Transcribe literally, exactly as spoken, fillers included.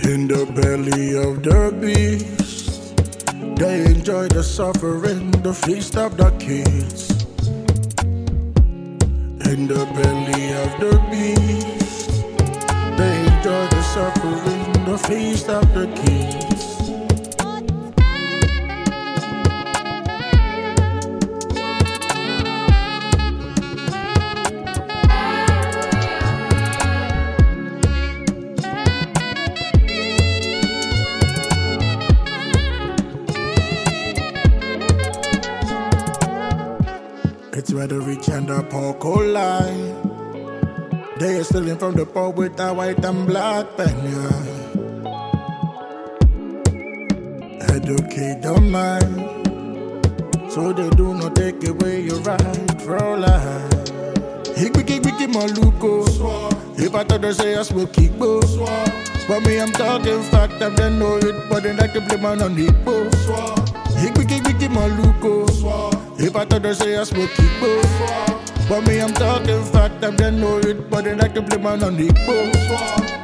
In the belly of the beast, they enjoy the suffering, the feast of the kids. In the belly of the beast, they enjoy the suffering, the feast of the kids. It's where the rich and the poor collide. They are stealing from the poor with a white and black pen, yeah. Educate the mind, so they do not take away your right for life. Hickby, hickby, maluko. If I thought they say I smoke kickbo, but me I'm talking fact, I'm they know it, but they like to play man on the boat. Hickby, hickby, maluko. If I thought they say I smoke kickbo, but me I'm talking fact, I'm they know it, but they like to play man on the boat.